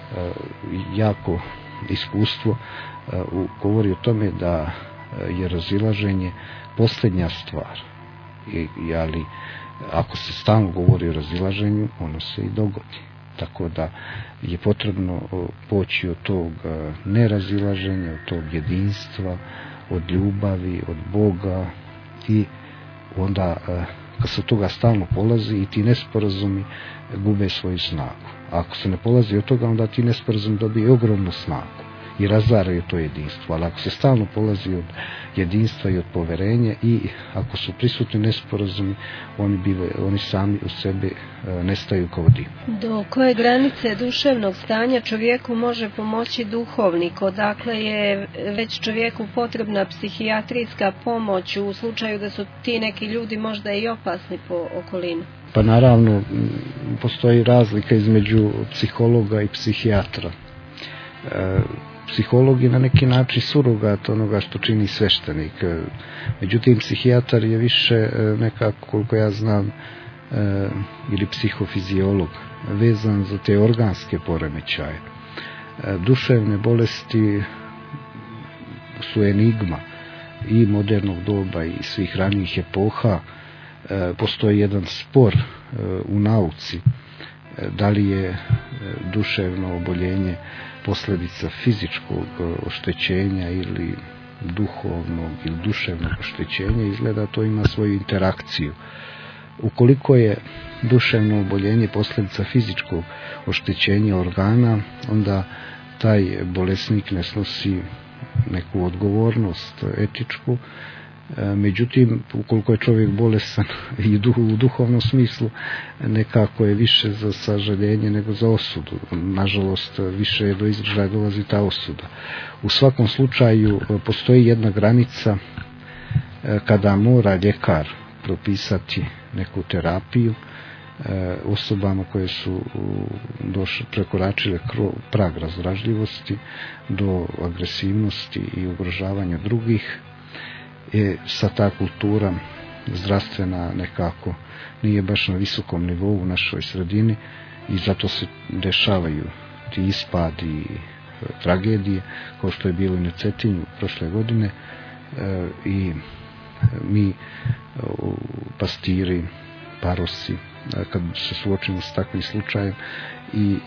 jako iskustvo govori o tome da je razilaženje posljednja stvar. Ali ako se stalno govori o razilaženju, ono se i dogodi. Tako da je potrebno poći od tog nerazilaženja, od tog jedinstva, od ljubavi, od Boga, i onda kad se od toga stalno polazi i ti nesporazumi gube svoju snagu. A ako se ne polazi od toga, onda ti nesporazum dobije ogromnu snagu i razaraju to jedinstvo. Ali ako se stalno polazi od jedinstva i od poverenja, i ako su prisutni nesporazumi, oni sami u sebi nestaju kao dim. Do koje granice duševnog stanja čovjeku može pomoći duhovnik? Odakle je već čovjeku potrebna psihijatrijska pomoć u slučaju da su ti neki ljudi možda i opasni po okolinu? Pa naravno, postoji razlika između psihologa i psihijatra. Psiholog je na neki način surogat onoga što čini sveštenik. Međutim, psihijatar je više nekako, koliko ja znam, ili psihofiziolog, vezan za te organske poremećaje. Duševne bolesti su enigma i modernog doba i svih ranijih epoha. Postoji jedan spor u nauci, da li je duševno oboljenje posljedica fizičkog oštećenja ili duhovnog ili duševnog oštećenja. Izgleda to ima svoju interakciju. Ukoliko je duševno oboljenje posljedica fizičkog oštećenja organa, onda taj bolesnik ne snosi neku odgovornost etičku. Međutim, ukoliko je čovjek bolesan i u duhovnom smislu, nekako je više za sažaljenje nego za osudu. Nažalost, više do izražaja dolazi ta osuda. U svakom slučaju postoji jedna granica kada mora ljekar propisati neku terapiju osobama koje su prekoračile prag razdražljivosti do agresivnosti i ugrožavanja drugih. Sa ta kultura zdravstvena nekako nije baš na visokom nivou u našoj sredini, i zato se dešavaju ti ispadi i tragedije, kao što je bilo i na Cetinju prošle godine. I mi, pastiri, parosi, kad se suočimo s takvim slučajem i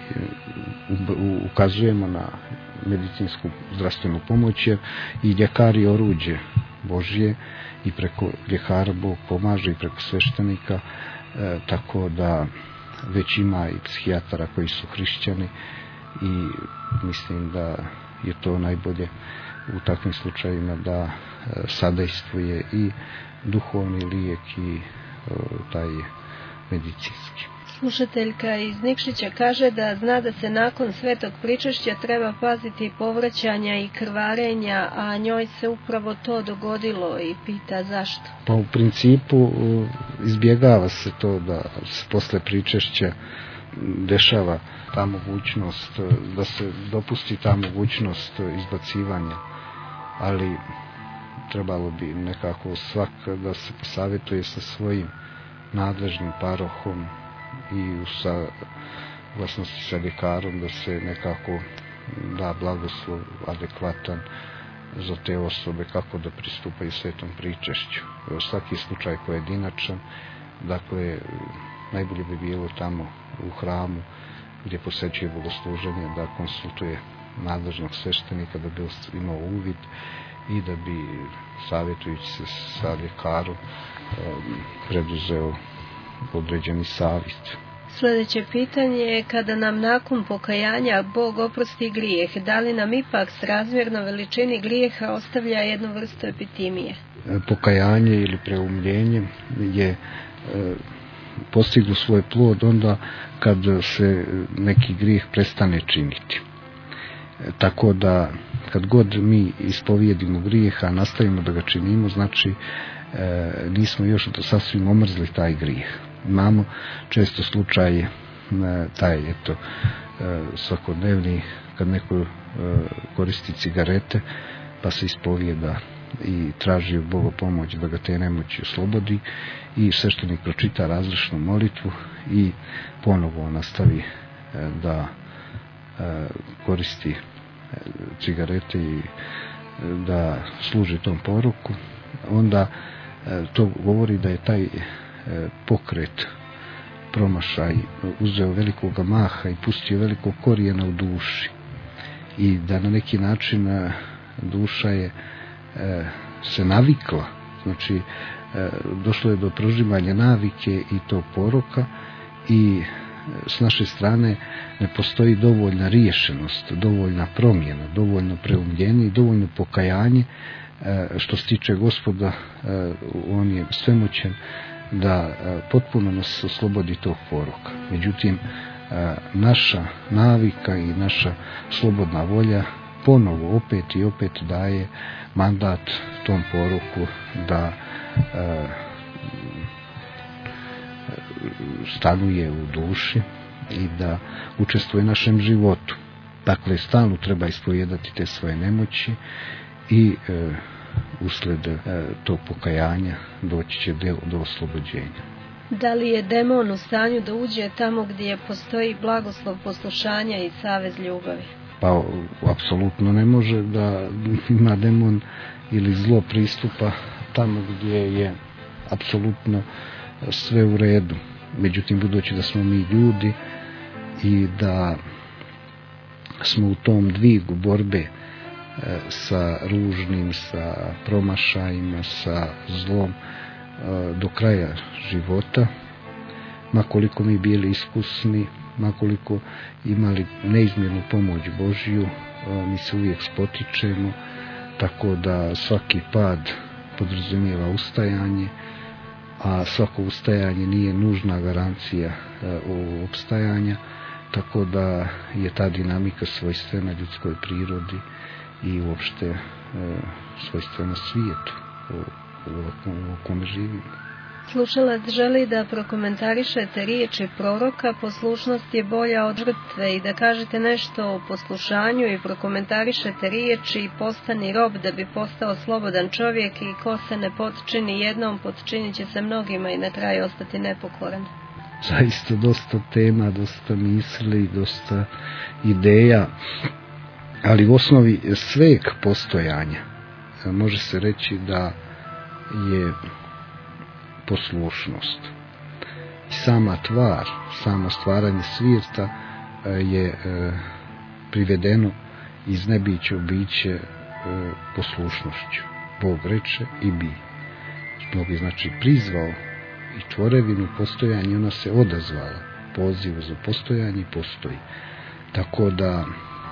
ukazujemo na medicinsku zdravstvenu pomoć, i ljekar je oruđe Božje, i preko ljekara Bog pomaže, i preko sveštenika, tako da već ima i psihijatara koji su hrišćani, i mislim da je to najbolje u takvim slučajima, da sadejstvuje i duhovni lijek i taj medicinski. Slušateljka iz Nikšića kaže da zna da se nakon svetog pričešća treba paziti povraćanja i krvarenja, a njoj se upravo to dogodilo, i pita zašto. Pa u principu izbjegava se to da se posle pričešća dešava ta mogućnost, da se dopusti ta mogućnost izbacivanja, ali trebalo bi nekako svak da se posavjetuje sa svojim nadležnim parohom i u saglasnosti sa ljekarom, da se nekako da blagoslov adekvatan za te osobe kako da pristupaju svetom pričešću. Svaki slučaj pojedinačan, dakle, najbolje bi bilo tamo u hramu gdje posećuje bogosluženje da konsultuje nadležnog sveštenika, da bi imao uvid i da bi savjetujući se sa ljekarom preduzeo određeni savjet. Sljedeće pitanje je, kada nam nakon pokajanja Bog oprosti grijeh, da li nam ipak srazmjerno veličini grijeha ostavlja jednu vrstu epitimije? Pokajanje ili preumljenje je postiglo svoj plod onda kad se neki grijeh prestane činiti. Tako da kad god mi ispovijedimo grijeh, a nastavimo da ga činimo, znači nismo još sasvim omrzli taj grijeh. Imamo često slučaje taj svakodnevni, kad neko koristi cigarete pa se ispovijeda i traži od Boga pomoć da ga te nemoći oslobodi, i sveštenik pročita različnu molitvu i ponovo nastavi da koristi cigarete i da služi tom poruku. Onda to govori da je taj pokret, promašaj, uzeo velikog maha i pustio velikog korijena u duši, i da na neki način duša je se navikla, znači došlo je do prožimanja navike i tog poroka, i s naše strane ne postoji dovoljna riješenost, dovoljna promjena, dovoljno preumljenje i dovoljno pokajanje. Što se tiče Gospoda, on je svemoćan da potpuno nas oslobodi tog poroka. Međutim, naša navika i naša slobodna volja ponovo opet i opet daje mandat tom poroku da stanuje u duši i da učestvuje u našem životu. Dakle, stalno treba ispovijedati te svoje nemoći i usled tog pokajanja doći će do oslobođenja. Da li je demon u stanju da uđe tamo gdje postoji blagoslov poslušanja i savez ljubavi? Pa, apsolutno ne može da ima demon ili zlo pristupa tamo gdje je apsolutno sve u redu. Međutim, budući da smo mi ljudi i da smo u tom dvigu borbe sa ružnim, sa promašajima, sa zlom do kraja života, makoliko mi bili iskusni, makoliko imali neizmjernu pomoć Božju, mi se uvijek spotičemo, tako da svaki pad podrazumijeva ustajanje, a svako ustajanje nije nužna garancija opstajanja, tako da je ta dinamika svojstvena ljudskoj prirodi i uopšte svojstvena svijetu u kome živimo. Slušalac želi da prokomentarišete riječi proroka: poslušnost je bolja od žrtve, i da kažete nešto o poslušanju i prokomentarišete riječi: postani rob da bi postao slobodan čovjek, i ko se ne potčini jednom, potčinit će se mnogima i na kraju ostati nepokoran. Zaista dosta tema, dosta misli, dosta ideja, ali u osnovi sveg postojanja može se reći da je poslušnost. I sama tvar, samo stvaranje svijeta je privedeno iz nebića u biće poslušnošću. Bog reče i bi. Bog je znači prizvao i tvorevinu postojanja, ona se odazvala pozivu za postojanje i postoji. Tako da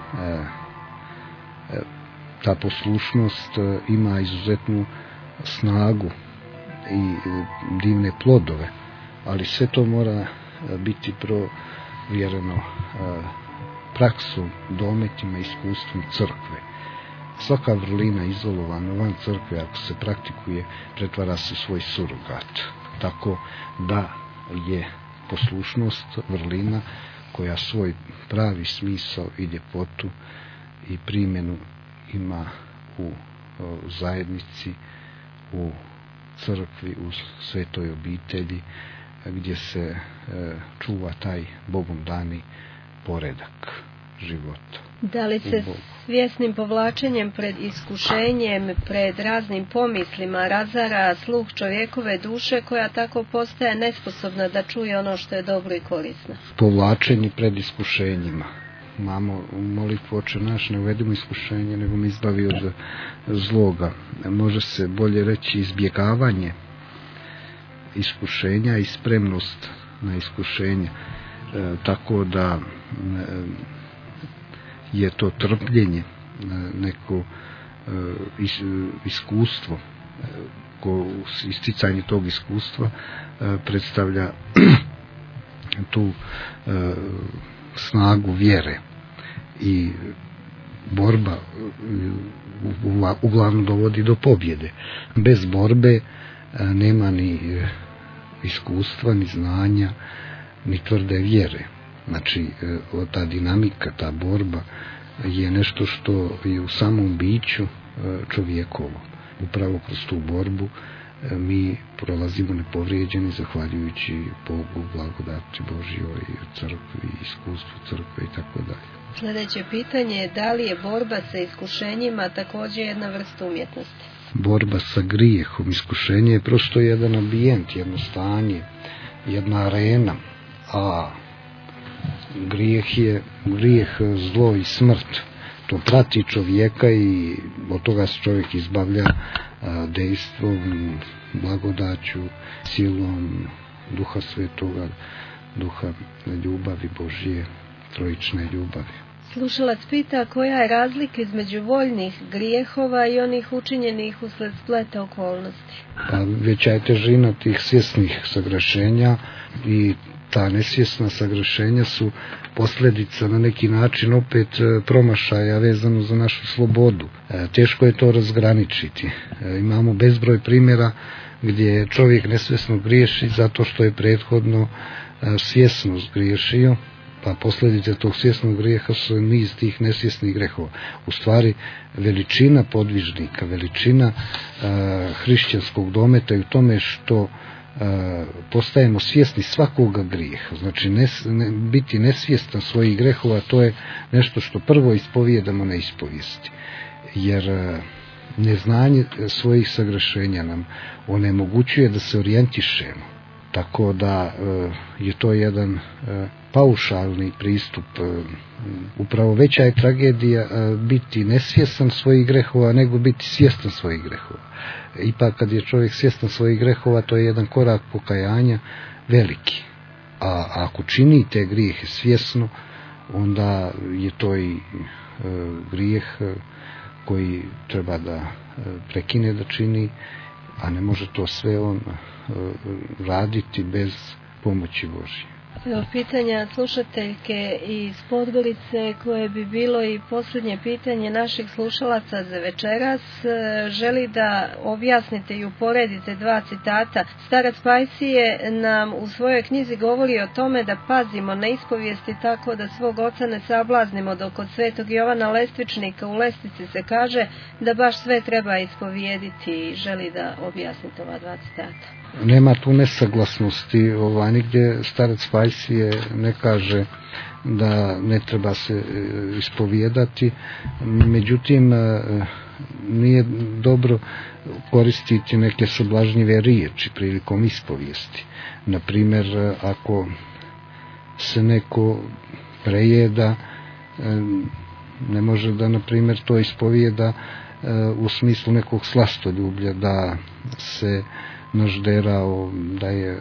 ta poslušnost ima izuzetnu snagu i divne plodove, ali sve to mora biti provjereno praksom, dometima, iskustvom crkve. Svaka vrlina izolovana van crkve, ako se praktikuje, pretvara se u svoj surogat. Tako da je poslušnost vrlina koja svoj pravi smisao i ljepotu i primjenu ima u zajednici, u crkvi, u svetoj obitelji, gdje se čuva taj Bogom dani poredak života. Da li se svjesnim povlačenjem pred iskušenjem, pred raznim pomislima razara sluh čovjekove duše, koja tako postaje nesposobna da čuje ono što je dobro i korisno? Povlačenje pred iskušenjima. imamo molitvu Oče naš, ne uvedimo iskušenje, nego mi izbavi od zloga. Može se bolje reći izbjegavanje iskušenja i spremnost na iskušenje, tako da je to trpljenje, neko iskustvo, isticanje tog iskustva predstavlja tu snagu vjere, i borba uglavnom dovodi do pobjede. Bez borbe nema ni iskustva, ni znanja, ni tvrde vjere. Znači, ta dinamika, ta borba je nešto što je u samom biću čovjekovo. Upravo kroz tu borbu mi prolazimo nepovrijeđeni zahvaljujući Bogu, blagodati Božjoj, crkvi, iskustvu crkve i tako dalje. Sljedeće pitanje je da li je borba sa iskušenjima također jedna vrsta umjetnosti? Borba sa grijehom, iskušenje je prosto jedan ambijent, jedno stanje, jedna arena, a grijeh, zlo i smrt. To prati čovjeka i od toga se čovjek izbavlja dejstvom, blagodaću, silom Duha Svetoga, Duha ljubavi Božje, trojične ljubavi. Slušalac pita koja je razlika između voljnih grijehova i onih učinjenih usled spleta okolnosti. Veća je težina tih svjesnih sagrešenja i ta nesvjesna sagrešenja su posljedica na neki način opet promašaja vezano za našu slobodu. Teško je to razgraničiti. Imamo bezbroj primjera gdje čovjek nesvjesno griješi zato što je prethodno svjesno zgriješio, pa posljedice tog svjesnog grijeha su niz tih nesvjesnih grehova. U stvari, veličina podvižnika, veličina hrišćanskog dometa je u tome što postajemo svjesni svakoga grijeha. Znači, biti nesvjestan svojih grehova, to je nešto što prvo ispovijedamo na ispovijesti. Jer neznanje svojih sagrešenja nam onemogućuje da se orijentišemo. Tako da je to jedan paušalni pristup. Upravo veća je tragedija biti nesvjestan svojih grehova nego biti svjestan svojih grehova. Ipak kad je čovjek svjestan svojih grehova, to je jedan korak pokajanja veliki. A ako čini te grijehe svjesno, onda je to i grijeh koji treba da prekine da čini, a ne može to sve on raditi bez pomoći Božje. Pitanja slušateljke iz Podgorice, koje bi bilo i posljednje pitanje naših slušalaca za večeras, želi da objasnite i uporedite dva citata. Starac Pajsije nam u svojoj knjizi govori o tome da pazimo na ispovijesti tako da svog oca ne sablaznimo, dok kod svetog Jovana Lestvičnika u Lestici se kaže da baš sve treba ispovijediti, i želi da objasnite ova dva citata. Nema tu nesaglasnosti, nigdje starac Pajsije ne kaže da ne treba se ispovijedati, međutim nije dobro koristiti neke sablažnjive riječi prilikom ispovijesti. Naprimjer, ako se neko prejeda, ne može da, na primjer, to ispovijeda u smislu nekog slastoljublja, da se nažderao, da je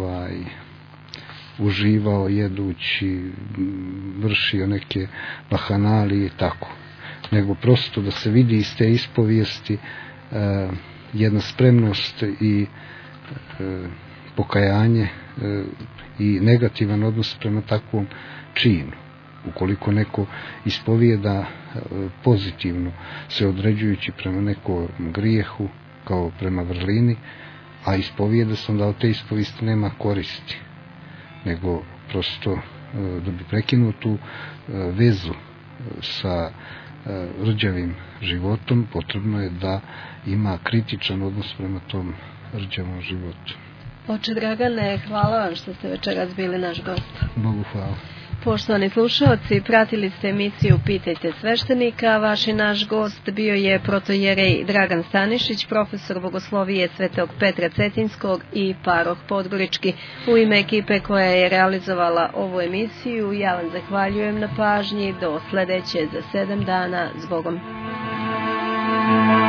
uživao jedući, vršio neke bahanalije i tako. Nego prosto da se vidi iz te ispovijesti jedna spremnost i pokajanje i negativan odnos prema takvom činu. Ukoliko neko ispovijeda pozitivno, se određujući prema nekom grijehu kao prema vrlini, a ispovijeda sam da od te ispovijesti nema koristi, nego prosto da bi prekinuo tu vezu sa rđavim životom, potrebno je da ima kritičan odnos prema tom rđavom životu. Oče Dragane, hvala vam što ste večeras bili naš gost. Bogu hvala. Poštovani slušalci, pratili ste emisiju Pitajte sveštenika. Vaš i naš gost bio je protojerej Dragan Stanišić, profesor bogoslovije Svetog Petra Cetinskog i paroh Podgorički. U ime ekipe koja je realizovala ovu emisiju, ja vam zahvaljujem na pažnji. Do sledeće za 7 dana. Zbogom.